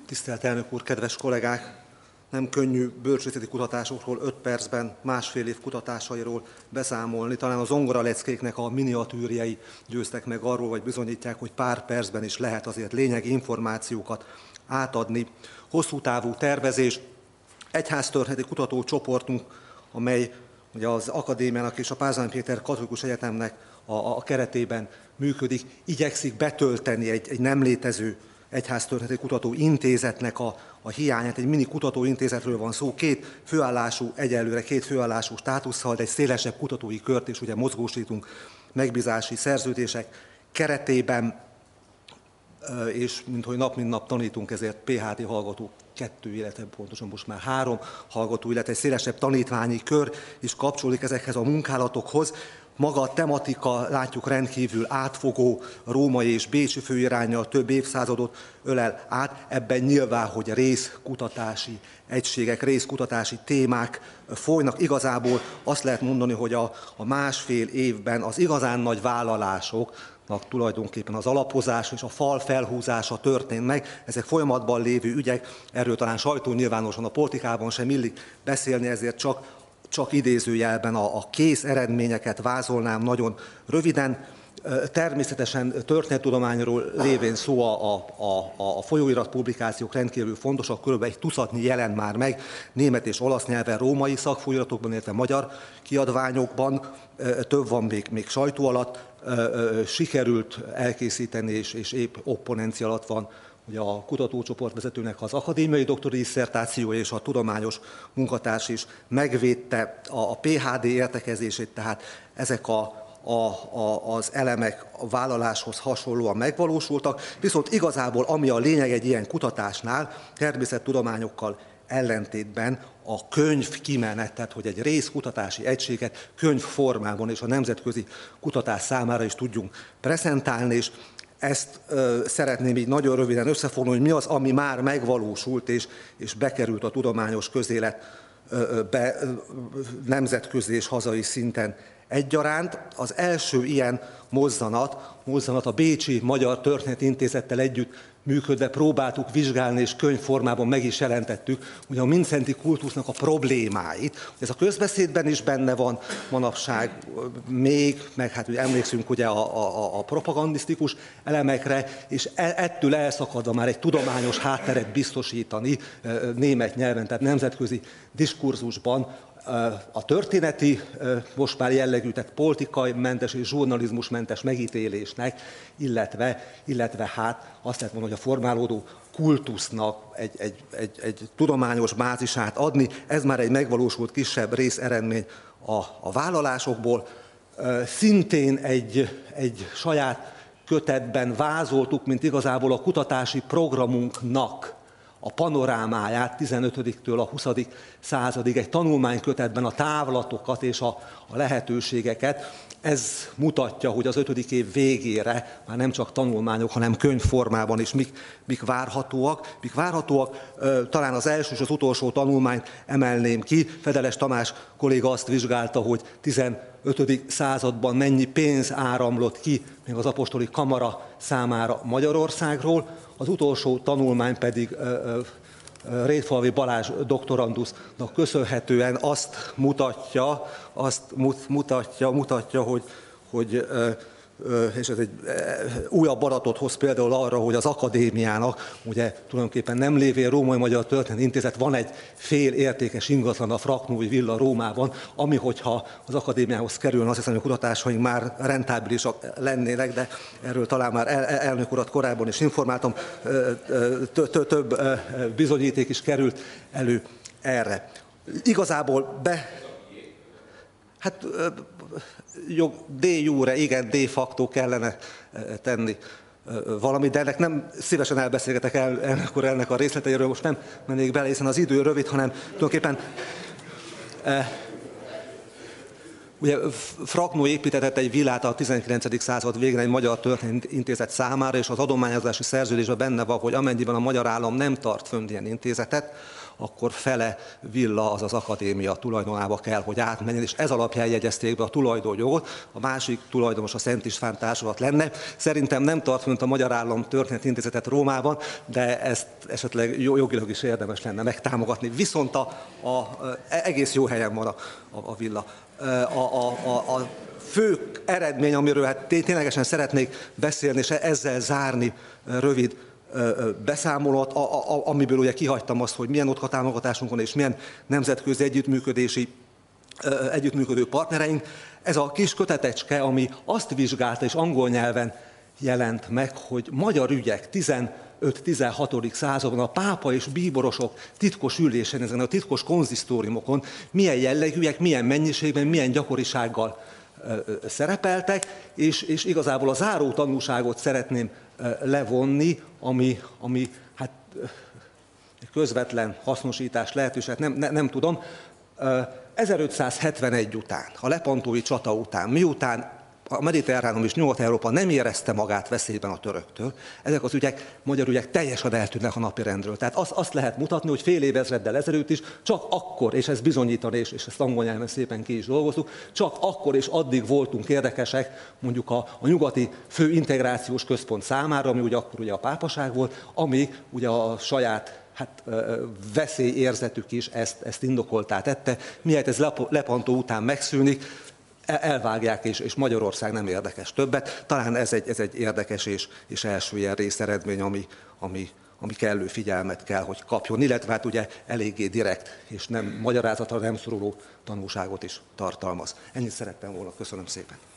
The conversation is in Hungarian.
Tisztelt elnök úr, kedves kollégák! Nem könnyű bölcsészeti kutatásokról 5 percben, másfél év kutatásairól beszámolni. Talán az zongoraleckéknek a miniatűrjei győztek meg arról, vagy bizonyítják, hogy pár percben is lehet azért lényegi információkat átadni. Hosszú távú tervezés, egyháztörténeti kutatócsoportunk, amely ugye az akadémiának és a Pázmány Péter Katolikus Egyetemnek a keretében működik, igyekszik betölteni egy nem létező egyháztörténeti kutatóintézetnek a hiányát. Egy mini kutatóintézetről van szó, egyelőre két főállású státusszal, de egy szélesebb kutatói kört is ugye mozgósítunk megbízási szerződések keretében, és minthogy nap mint nap tanítunk, ezért PhD hallgató 2, illetve pontosan most már 3 hallgató, illetve egy szélesebb tanítványi kör is kapcsolódik ezekhez a munkálatokhoz. Maga a tematika, látjuk, rendkívül átfogó, római és bécsi főiránnyal több évszázadot ölel át. Ebben nyilván, hogy részkutatási egységek, részkutatási témák folynak. Igazából azt lehet mondani, hogy a másfél évben az igazán nagy vállalásoknak tulajdonképpen az alapozás és a fal felhúzása történt meg. Ezek folyamatban lévő ügyek, erről talán sajtónyilvánosan a politikában sem illik beszélni, ezért csak idézőjelben a kész eredményeket vázolnám nagyon röviden. Természetesen történettudományról lévén szó a folyóirat publikációk rendkívül fontosak, körülbelül egy tucatnyi jelent már meg német és olasz nyelven, római szakfolyóiratokban, illetve magyar kiadványokban, több van még sajtó alatt, sikerült elkészíteni, és épp opponencia alatt van ugye a kutatócsoport vezetőnek az akadémiai doktori disszertációja, és a tudományos munkatárs is megvédte a PhD értekezését, tehát ezek az elemek a vállaláshoz hasonlóan megvalósultak, viszont igazából ami a lényeg egy ilyen kutatásnál, természettudományokkal ellentétben a könyv kimenet, tehát hogy egy részkutatási egységet könyvformában és a nemzetközi kutatás számára is tudjunk prezentálni, és ezt szeretném így nagyon röviden összefoglalni, hogy mi az, ami már megvalósult és bekerült a tudományos közéletbe nemzetközi és hazai szinten egyaránt. Az első ilyen mozzanat a Bécsi Magyar Történeti Intézettel együtt működve próbáltuk vizsgálni, és könyvformában meg is jelentettük, ugye a mindszenty kultusznak a problémáit. Ez a közbeszédben is benne van manapság még, meg hát ugye emlékszünk ugye a propagandisztikus elemekre, és ettől elszakadva már egy tudományos hátteret biztosítani német nyelven, tehát nemzetközi diskurzusban a történeti, most már jellegű, tehát politikai mentes és zsurnalizmusmentes megítélésnek, illetve hát azt lehet mondani, hogy a formálódó kultusznak egy tudományos bázisát adni. Ez már egy megvalósult kisebb részeredmény a vállalásokból. Szintén egy saját kötetben vázoltuk, mint igazából a kutatási programunknak a panorámáját 15-től a 20. századig, egy tanulmánykötetben a távlatokat és a lehetőségeket. Ez mutatja, hogy az 5. év végére már nem csak tanulmányok, hanem könyvformában is mik várhatóak. Talán az első és az utolsó tanulmányt emelném ki. Fedeles Tamás kolléga azt vizsgálta, hogy 15. században mennyi pénz áramlott ki még az apostoli kamara számára Magyarországról. Az utolsó tanulmány pedig Rétfalvi Balázs doktorandusznak köszönhetően azt mutatja, hogy és ez egy újabb adatot hoz például arra, hogy az akadémiának, ugye tulajdonképpen nem lévén Római Magyar Történeti Intézet, van egy fél értékes ingatlan, a Fraknói villa Rómában, ami hogyha az akadémiához kerülne, azt hiszem, hogy a kutatásaink már rentábilisak lennének, de erről talán már elnök urat korábban is informáltam, több bizonyíték is került elő erre. Igazából de jure, igen, de facto kellene tenni valamit, de ennek nem szívesen elbeszélgetek ennek a részleteiről, most nem mennék bele, hiszen az idő rövid, hanem tulajdonképpen ugye Fraknó építetett egy villát a 19. század végén egy Magyar Történeti Intézet számára, és az adományozási szerződésben benne van, hogy amennyiben a magyar állam nem tart fönn ilyen intézetet, akkor fele villa az az akadémia tulajdonába kell, hogy átmenjen, és ez alapján jegyezték be a tulajdonjogot, a másik tulajdonos a Szent István Társulat lenne. Szerintem nem tart fönt a Magyar Állam Történeti Intézetet Rómában, de ezt esetleg jogilag is érdemes lenne megtámogatni. Viszont egész jó helyen van a villa. A fő eredmény, amiről hát ténylegesen szeretnék beszélni, és ezzel zárni rövid beszámolót, amiből ugye kihagytam azt, hogy milyen OTKA támogatásunk van, és milyen nemzetközi együttműködő partnereink. Ez a kis kötetecske, ami azt vizsgálta, és angol nyelven jelent meg, hogy magyar ügyek 15-16. században a pápa és bíborosok titkos ülésen, ezen a titkos konzisztóriumokon milyen jellegűek, milyen mennyiségben, milyen gyakorisággal szerepeltek, és igazából a záró tanulságot szeretném levonni, ami hát közvetlen hasznosítás lehetőség, nem tudom. 1571 után, a lepantói csata után, miután a mediterránum és Nyugat-Európa nem érezte magát veszélyben a töröktől, ezek az ügyek, magyar ügyek teljesen eltűnnek a napirendről. Tehát azt lehet mutatni, hogy fél évezreddel ezelőtt is csak akkor, és ez bizonyítani, és ezt angol nyelven szépen ki is dolgoztuk, csak akkor és addig voltunk érdekesek mondjuk a nyugati fő integrációs központ számára, ami ugye akkor ugye a pápaság volt, amíg ugye a saját veszélyérzetük is ezt indokoltá tette. Mihelyt ez Lepantó után megszűnik, elvágják, és Magyarország nem érdekes többet. Talán ez egy érdekes és első ilyen részeredmény, ami kellő figyelmet kell, hogy kapjon, illetve hát ugye eléggé direkt, és nem magyarázatra nem szoruló tanulságot is tartalmaz. Ennyit szerettem volna. Köszönöm szépen.